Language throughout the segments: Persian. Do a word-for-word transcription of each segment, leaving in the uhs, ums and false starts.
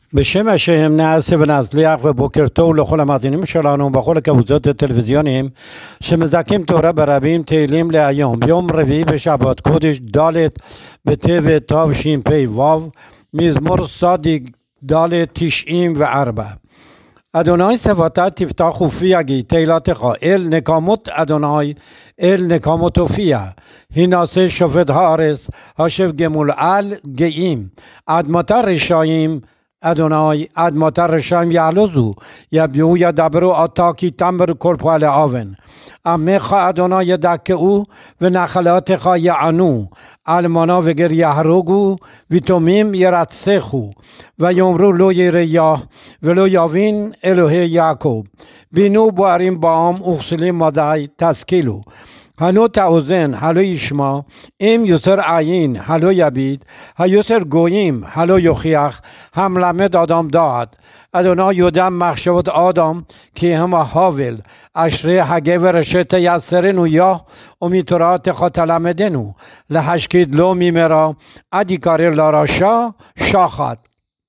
בשם השם נעשה ונצליח ובוקר טוב לכל המאזינים שלנו בכל הכבודות הטלוויזיוניים שמזכים תורה ברבים תהילים להיום ביום רביעי בשבת קודש ד' בטבת תשפ"ו מזמור צדיק ד' תשעים וארבע. אדוני שפתי תפתח ופי יגיד תהילתך אל נקמות אדוני אל נקמות הופיע הנעשה שופט הארץ השב גמול על גאים עד מתי רשעים אדونای عد ماتر رشام یعلوزو یبیو یدبرو آتا کی تمر کل پال آون امی خا ادونای دک او و نخلات خا یعنو المانا وگر یهروگو ویتومیم یرات سخو و یمرو لو یریا و لو یاوین الوه یعقوب بینو باریم با هم اخسلی مادای تسکیلو هنو تعوزن هلو یشما ام یسر عین هلو یبید هیسر گویم هلو یخیخ هملمه دادم داد ادونا یودم مخشوت آدم که همه هاول اشره هگه و رشت یسرنو یا امیترات خاتلمه دنو لحشکید لو میمرا ادیکاری لاراشا شاخد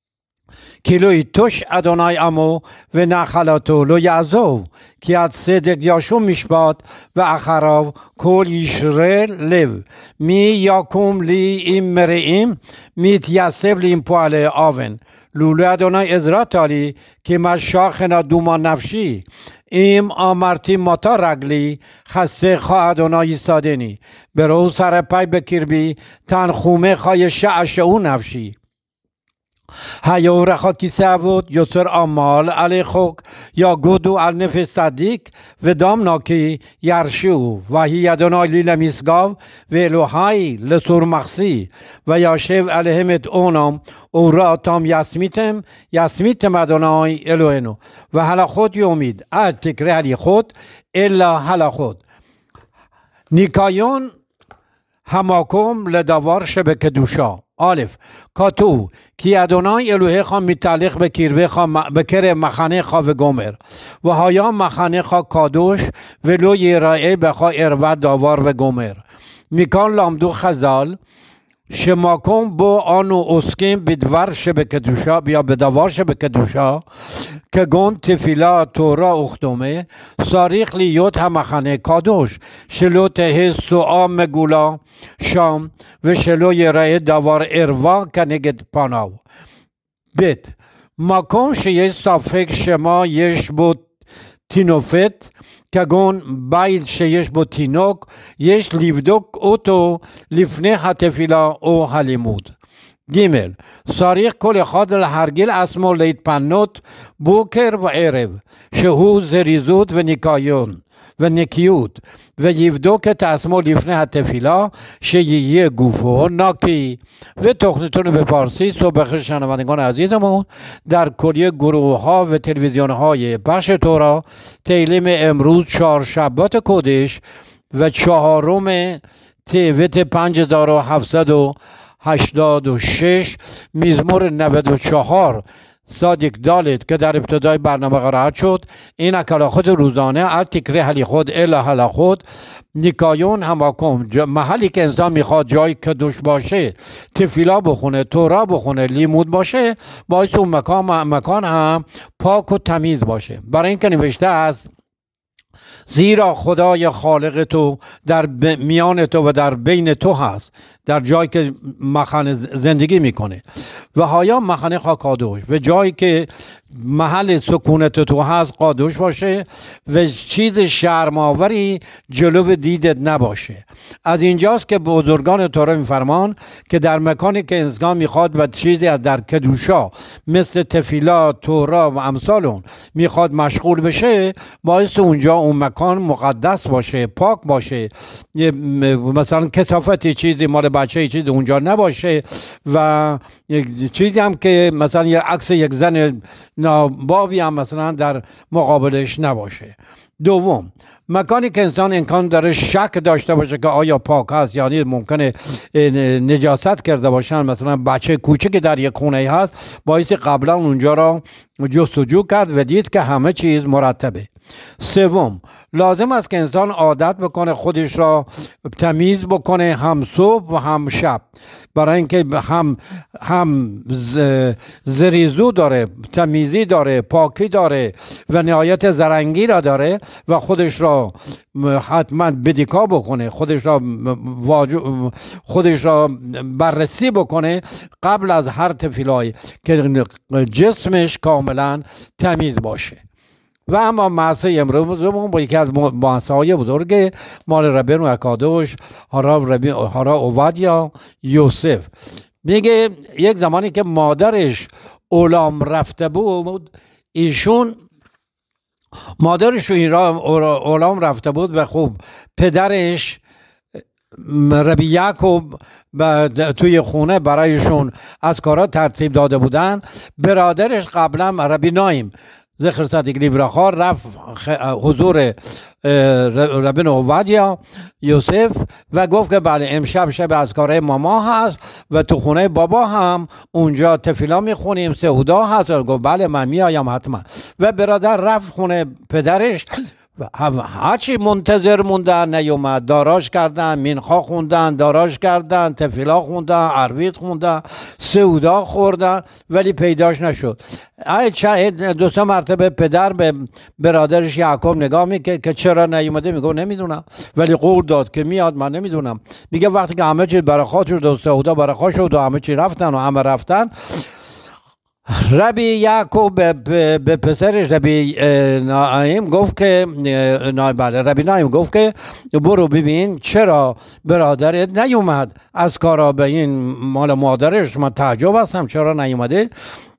کیلوی توش ادونای امو و نخلاتو لو یعزو که از صدق یاشو میشباد و اخراو کل یشره لو می یاکوم لی ایم مرئیم می تیسب لی ایم پواله آون لولو ادونای ازرا تالی که ما شاخنا دومان نفشی ایم آمرتی ماتا رگلی خسته خواه ادونای سادنی برو سر پای بکربی تن خومه خای شعش او نفشی هیو رخا کیسه بود یسر آمال علی خوک یا گودو النف صدیق و دام ناکی یرشو و هی ادونای لیل میسگاو و الوهای لسور مخصی و یاشو علیهمت اونام او را تام یسمیتم یسمیتم ادونای الوهنو و حالا خود یومید اد تکره علی خود الا حالا خود نیکایون هماکم لدوار شبک دوشا آلف کاتو کی ادونای الوهه خان متعلق به کیربه خان بکر مخانه خا و گمر و هایا مخانه خا کادوش و لو یرائه بخوا ارو داوار و گمر میکان لامدو خزال شماکم با آنو اسکیم بدور شبک دوشا بیا بدوار شبک دوشا که گون تفیلا تورا اختومه ساریخ لیوت همخانه کادوش شلو ته سوآ مگولا شام و شلو یرائه داوار اروا کنگد پاناو بیت ماکم شیه صافک شما یش بود تینوفت که گون باید شیش بود تینوک یش لیودوک اوتو لیفنه هتفیلا او حلیمود گیمل ساریخ کل خادل هرگل اسمو لید پنوت بوکر و عرب شهو زریزود و نیکایون و نیکیود و یودوک تاسمو لیفنه هتفیلا شییه گوفو ناکی و تخنیتون به پارسی صبح شنوندگان عزیزمون در کلیه گروه ها و تلویزیون های بخش تورا تیلیم امروز چهار شبات کودش و چهارم تیوت پنج هزار و هفتصد و هشتاد و شش مزمور نود و چهار صادق دالت که در ابتدای برنامه قرائت شد این اکلاخت روزانه از تکره حلی خود الا حلا خود نیکایون هماکم محلی که انسان میخواد جایی که دوش باشه تفیلا بخونه تورا بخونه لیمود باشه باعث اون مکان, مکان هم پاک و تمیز باشه برای اینکه نوشته است زیرا خدای خالق تو در میان تو و در بین تو هست در جایی که مخانه زندگی میکنه و هایا مخانه خا کادوش و جایی که محل سکونت تو هست قادوش باشه و چیز شرماوری جلو دیدت نباشه. از اینجاست که بزرگان تورا میفرمان که در مکانی که انسان میخواد و چیزی از در کدوشا مثل تفیلا تورا و امثال اون میخواد مشغول بشه باعث اونجا اون مکان مقدس باشه پاک باشه مثلا کثافت چیزی مال بچه چیزی اونجا نباشه و چیزی هم که مثلا یه عکس یک زن نابابی هم مثلا در مقابلش نباشه. دوم مکانی که انسان امکان داره شک داشته باشه که آیا پاک هست یعنی ممکنه نجاست کرده باشن مثلا بچه کوچکی در یک خونه هست باعث قبلا اونجا را جستجو کرد و دید که همه چیز مرتبه. سوم لازم است که انسان عادت بکنه خودش را تمیز بکنه، هم صبح و هم شب، برای اینکه هم هم زریزو داره، تمیزی داره، پاکی داره و نهایت زرنگی را داره و خودش را حتما بدیکا بکنه، خودش را خودش را بررسی بکنه قبل از هر تفیلایی که جسمش کاملا تمیز باشه. و اما معصه امروزمون با یکی از معصه‌های بزرگ مال ربین اکادوش هارا ربین هارا اوادیا یوسف، میگه یک زمانی که مادرش اولام رفته بود، ایشون مادرش اولام رفته بود و خب پدرش ربی یعقوب توی خونه برایشون از کارا ترتیب داده بودن. برادرش قبلا ربی نایم ذکر صدیق لیبراخار رفت حضور ربین اوادیا یوسف و گفت که بله امشب شب از کارهای ماما هست و تو خونه بابا هم اونجا تفیلا میخونیم، سهودا هست. گفت بله من میایم حتما. و برادر رفت خونه پدرش، هرچی منتظر موندن نیومد، داراش کردن، مینخا خوندن، داراش کردن، تفیلا خوندن، عروید خوندن، سودا خوردن، ولی پیداش نشد. دو سه مرتبه پدر به برادرش یعقوب نگاه میکنه که چرا نیومده، میگه نمیدونم، ولی قول داد که میاد، من نمیدونم. میگه وقتی که همه چی برخواد شد و سودا برخواد شد و همه چی رفتن و همه رفتن، ربی یعقوب به پسرش ربی نایم گفت که بله ربی نایم گفت که برو ببین چرا برادرت نیومد از کارا، به این مال مادرش من تعجب هستم چرا نیومده.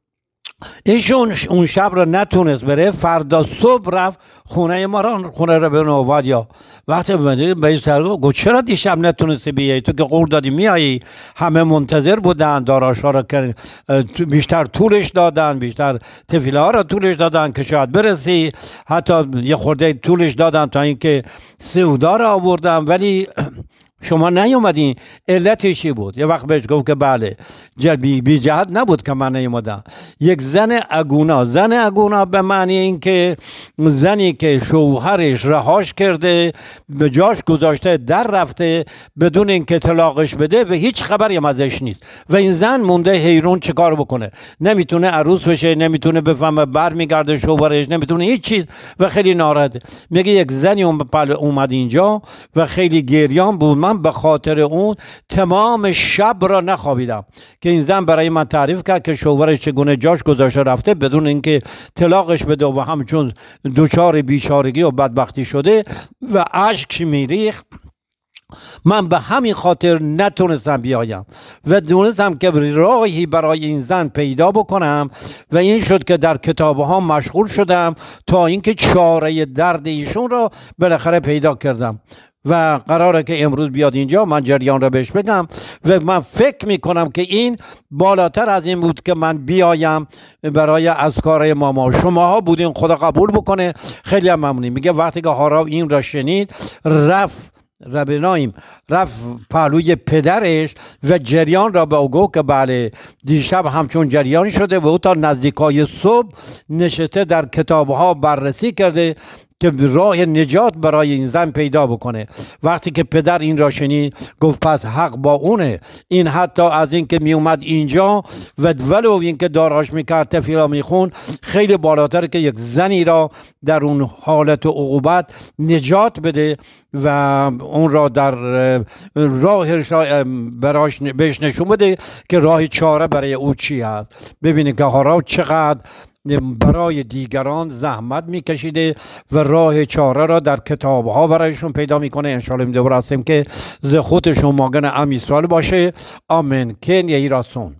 ایشون اون شب رو نتونست بره، فردا صبح رفت خونه ما را، خونه ربین اوادیا. وقتی به این طرف گفت چرا دیشب نتونستی بیایی، تو که قول دادی میایی، همه منتظر بودن، داراشا را بیشتر طولش دادن، بیشتر تفیله ها را طولش دادن که شاید برسی، حتی یه خورده طولش دادن تا اینکه سودا را آوردن، ولی شما نیومدین. علتش چی بود؟ یه وقت بهش گفت که بله بی, بی جهت نبود که من نیومدم. یک زن اگونا، زن اگونا به معنی این که زنی که شوهرش رهاش کرده، به جاش گذاشته، در رفته بدون اینکه طلاقش بده و هیچ خبری هم ازش نیست و این زن مونده حیرون چه کار بکنه، نمیتونه عروس بشه، نمیتونه بفهمه برمیگرده شوهرش، نمیتونه هیچ چیز و خیلی ناراحت. میگه یک زنی اومد اینجا و خیلی گریان بود، من به خاطر اون تمام شب را نخوابیدم که این زن برای من تعریف کرد که شوهرش چگونه جاش گذاشته رفته بدون اینکه طلاقش بده و همچون دوچار بیچارگی و بدبختی شده و اشک میریخت. من به همین خاطر نتونستم بیایم و دونستم که راهی برای این زن پیدا بکنم و این شد که در کتابها مشغول شدم تا اینکه چاره درد ایشون را بالاخره پیدا کردم و قراره که امروز بیاد اینجا من جریان را بهش بگم و من فکر میکنم که این بالاتر از این بود که من بیایم برای اذکار ماما. شماها بودین، خدا قبول بکنه، خیلی هم ممنونیم. میگه وقتی که هارا این را شنید رفت ربی نایم رفت پهلوی پدرش و جریان را به او گفت که بله دیشب همچون جریان شده و او تا نزدیکای صبح نشسته در کتابها بررسی کرده که راه نجات برای این زن پیدا بکنه. وقتی که پدر این را شنید گفت پس حق با اونه، این حتی از این که می اومد اینجا و ولو این که داراش میکرد تفیلا میخون خیلی بالاتر که یک زنی را در اون حالت عقوبت نجات بده و اون را در راهش براش بهش نشون بده که راه چاره برای او چی هست. ببینید که هارا چقدر برای دیگران زحمت میکشیده و راه چاره را در کتاب ها برایشون پیدا میکنه. انشاءالله می دوباره هستیم که ز خودشون ماگن ام اسرائیل باشه. آمین. کن یهی راسون.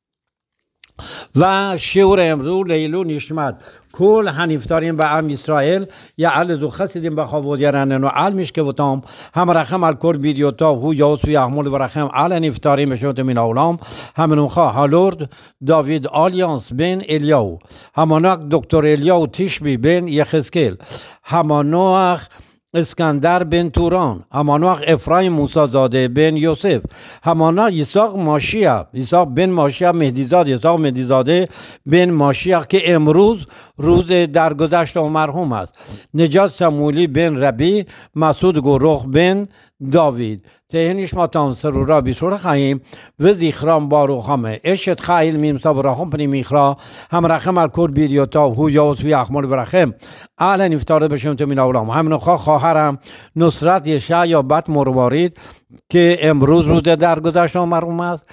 و شعور امروز لیلو نشمت کل هنیفتاریم به ام اسرائیل یا عل زو خسیدیم به خواب ودیرنن و علمش که بتام هم رخم الکور ویدیو تا هو یاسو یحمل و رخم عل هنیفتاریم بشوت من اولام همون خواه هالورد داوید آلیانس بین الیاو هماناک دکتر الیاو تیشبی بین یخسکیل هماناک اسکندر بن توران، همانوق افرایم موسی زاده بن یوسف، همانا یساق ماشیه، یساق بن ماشیه مهدیزاد، یساق مهدیزاده بن ماشیه که امروز روز درگذشت و مرحوم است. نجات سمولی بن ربی، مسعود گروخ بن داوید. تهنیش ما تان سرورا بیشور خواهیم و زیخران باروخ همه اشت خیل میم سابراخم پنی میخرا هم رخم الکور بیریوتا هو یاوس وی اخمال برخم اهلا نفتاره بشم تو مین اولام همین خواه خواهرم نصرت یشه یا بط مروارید که امروز روز درگذشت و مرحوم است.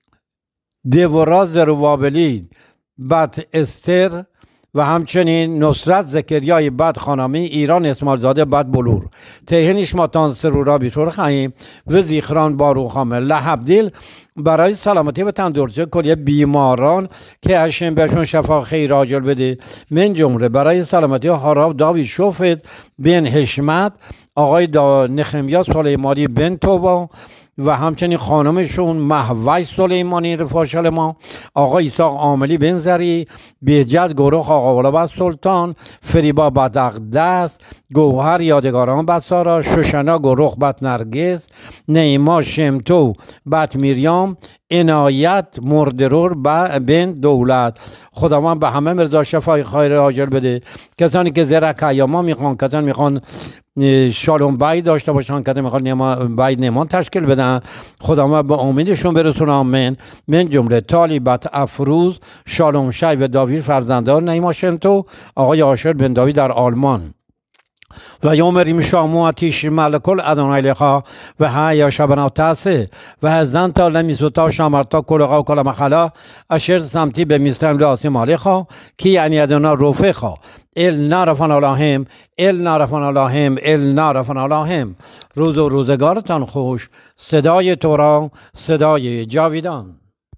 دیوراز زروابلی بط استر و همچنین نصرت زکریای بد خانمی ایران اسماعیل زاده بد بلور. تهنیش ما تان سرورا بیشور خواهیم و زیخران باروخامه لحبدیل برای سلامتی و تندرستی کلیه بیماران که هشم بهشون شفا خیر عاجل بده، من جمله برای سلامتی هاراب داوی شوفت بن حشمت، آقای دا نخمیا سلیمانی بن توبا و همچنین خانمشون مهوش سلیمانی رفاشل ما، آقای ایساق عاملی بنزری، بهجت گروخ آقا ولابد سلطان، فریبا بدقدست، گوهر یادگاران بسارا، شوشنا گروخ بد نرگس، نیما شمتو بد میریام، عنایت مردرور بن دولت. خداوند به همه مرزا شفای خیر عاجل بده. کسانی که زرک ایاما میخوان، کسانی میخوان شالوم بای داشته باشن، کسانی میخوان نیما بای نیمان تشکیل بدن، خداوند به امیدشون برسونه. آمین. من جمله طالبت افروز شالوم شای و داویر فرزندان نیما شمتو، آقای آشر بن داوید در آلمان و یومریم شامو اتیش ملکل ادونای لخا و ها یا شبنا تاسه و هزن تا لمیسوتا شامرتا کلغا و کلم خلا اشر سمتی به میستم لاسی مالخا کی یعنی ادونا روفخا ال نارفان اللهم ال نارفان اللهم ال نارفان اللهم. روز و روزگارتان خوش. صدای تورا، صدای جاویدان.